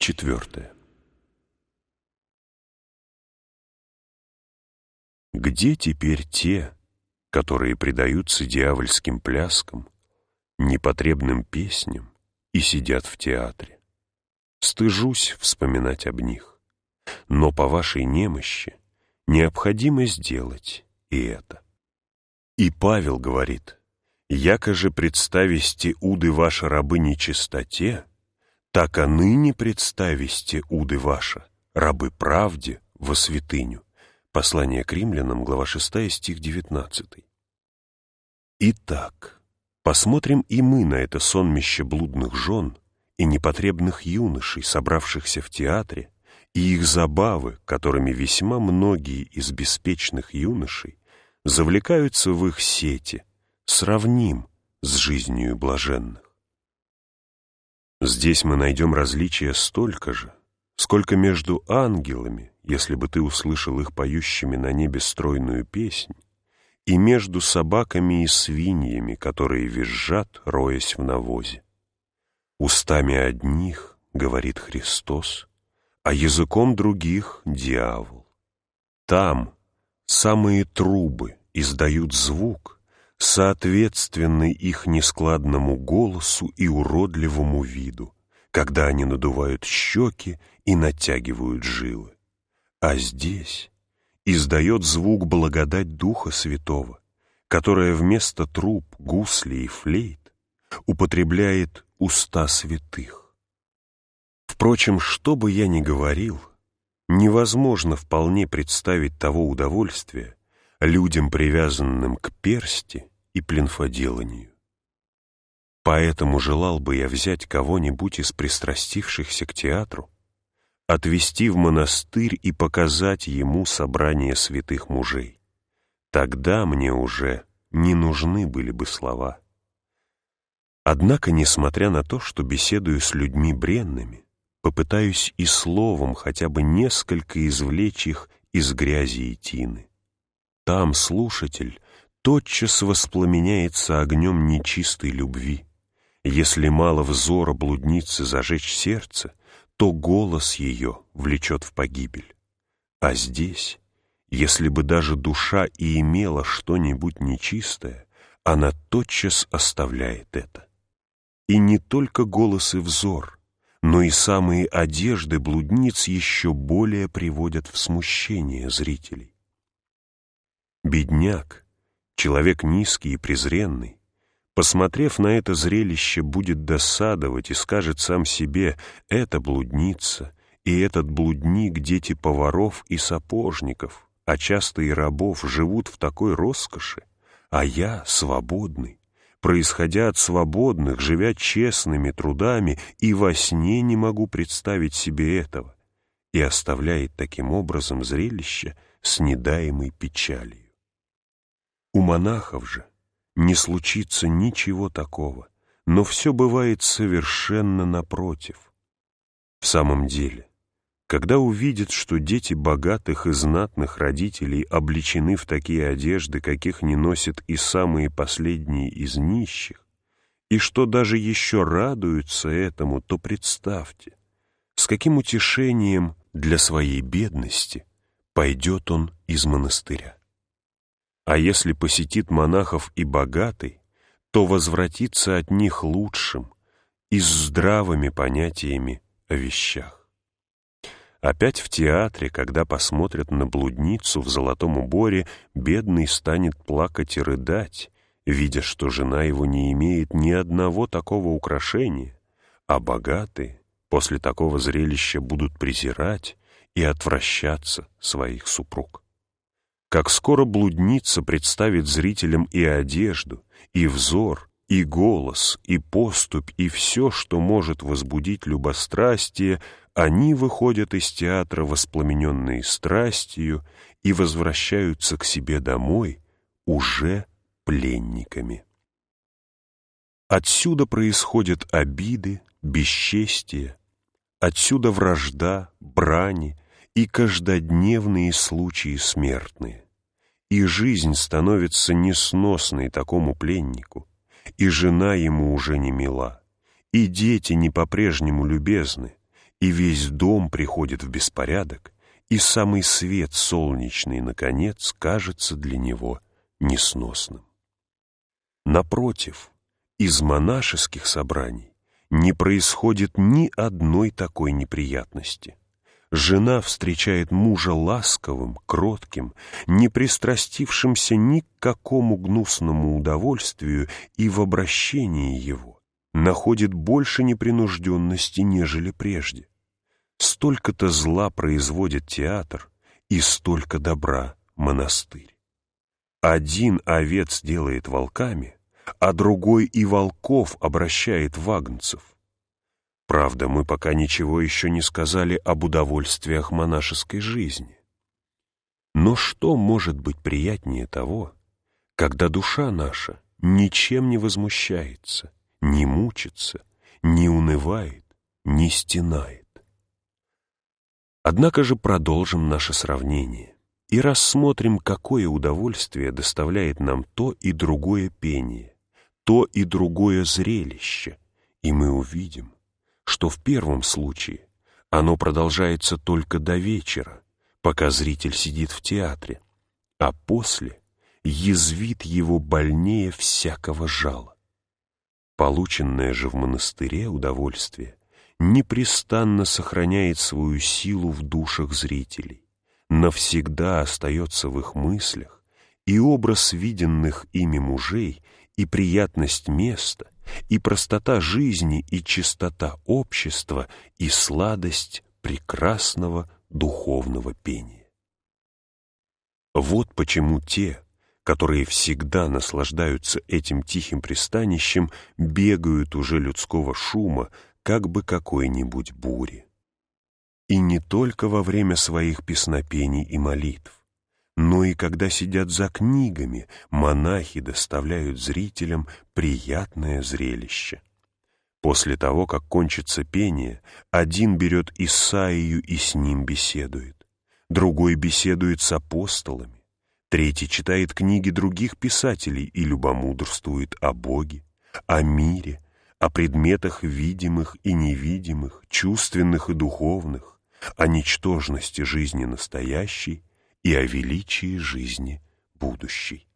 4. Где теперь те, которые предаются дьявольским пляскам, непотребным песням и сидят в театре? Стыжусь вспоминать об них, но по вашей немощи необходимо сделать и это. И Павел говорит: «Яко же представисте уды ваши рабы нечистоте, так а ныне представисте уды ваши рабы правде во святыню». Послание к Римлянам, глава 6, стих 19. Итак, посмотрим и мы на это сонмище блудных жен и непотребных юношей, собравшихся в театре, и их забавы, которыми весьма многие из беспечных юношей завлекаются в их сети, сравним с жизнью блаженных. Здесь мы найдем различия столько же, сколько между ангелами, если бы ты услышал их поющими на небе стройную песнь, и между собаками и свиньями, которые визжат, роясь в навозе. Устами одних говорит Христос, а языком других — дьявол. Там самые трубы издают звук, соответственный их нескладному голосу и уродливому виду, когда они надувают щеки и натягивают жилы. А здесь издает звук благодать Духа Святого, которая вместо труб, гуслей и флейт употребляет уста святых. Впрочем, что бы я ни говорил, невозможно вполне представить того удовольствия людям, привязанным к персти и пленфоделанию. Поэтому желал бы я взять кого-нибудь из пристрастившихся к театру, отвести в монастырь и показать ему собрание святых мужей. Тогда мне уже не нужны были бы слова. Однако, несмотря на то, что беседую с людьми бренными, попытаюсь и словом хотя бы несколько извлечь их из грязи и тины. Там слушатель тотчас воспламеняется огнем нечистой любви. Если мало взора блудницы зажечь сердце, то голос ее влечет в погибель. А здесь, если бы даже душа и имела что-нибудь нечистое, она тотчас оставляет это. И не только голос и взор, но и самые одежды блудниц еще более приводят в смущение зрителей. Бедняк, человек низкий и презренный, посмотрев на это зрелище, будет досадовать и скажет сам себе: «Это блудница, и этот блудник — дети поваров и сапожников, а часто и рабов, живут в такой роскоши, а я свободный, происходя от свободных, живя честными трудами, и во сне не могу представить себе этого», и оставляет таким образом зрелище с недаемой печалью. У монахов же не случится ничего такого, но все бывает совершенно напротив. В самом деле, когда увидят, что дети богатых и знатных родителей облечены в такие одежды, каких не носят и самые последние из нищих, и что даже еще радуются этому, то представьте, с каким утешением для своей бедности пойдет он из монастыря. А если посетит монахов и богатый, то возвратится от них лучшим и с здравыми понятиями о вещах. Опять в театре, когда посмотрят на блудницу в золотом уборе, бедный станет плакать и рыдать, видя, что жена его не имеет ни одного такого украшения, а богатые после такого зрелища будут презирать и отвращаться своих супруг. Как скоро блудница представит зрителям и одежду, и взор, и голос, и поступь, и все, что может возбудить любострастие, они выходят из театра воспламененные страстью и возвращаются к себе домой уже пленниками. Отсюда происходят обиды, бесчестие, отсюда вражда, брани и каждодневные случаи смертные. И жизнь становится несносной такому пленнику, и жена ему уже не мила, и дети не по-прежнему любезны, и весь дом приходит в беспорядок, и самый свет солнечный, наконец, кажется для него несносным. Напротив, из монашеских собраний не происходит ни одной такой неприятности. Жена встречает мужа ласковым, кротким, не пристрастившимся ни к какому гнусному удовольствию, и в обращении его находит больше непринужденности, нежели прежде. Столько-то зла производит театр, и столько добра монастырь. Один овец делает волками, а другой и волков обращает в агнцев. Правда, мы пока ничего еще не сказали об удовольствиях монашеской жизни. Но что может быть приятнее того, когда душа наша ничем не возмущается, не мучится, не унывает, не стенает? Однако же продолжим наше сравнение и рассмотрим, какое удовольствие доставляет нам то и другое пение, то и другое зрелище, и мы увидим, что в первом случае оно продолжается только до вечера, пока зритель сидит в театре, а после язвит его больнее всякого жала. Полученное же в монастыре удовольствие непрестанно сохраняет свою силу в душах зрителей, навсегда остается в их мыслях, и образ виденных ими мужей, и приятность места, и простота жизни, и чистота общества, и сладость прекрасного духовного пения. Вот почему те, которые всегда наслаждаются этим тихим пристанищем, бегают уже людского шума, как бы какой-нибудь бури. И не только во время своих песнопений и молитв, но и когда сидят за книгами, монахи доставляют зрителям приятное зрелище. После того, как кончится пение, один берет Исаию и с ним беседует, другой беседует с апостолами, третий читает книги других писателей и любомудрствует о Боге, о мире, о предметах видимых и невидимых, чувственных и духовных, о ничтожности жизни настоящей и о величии жизни будущей.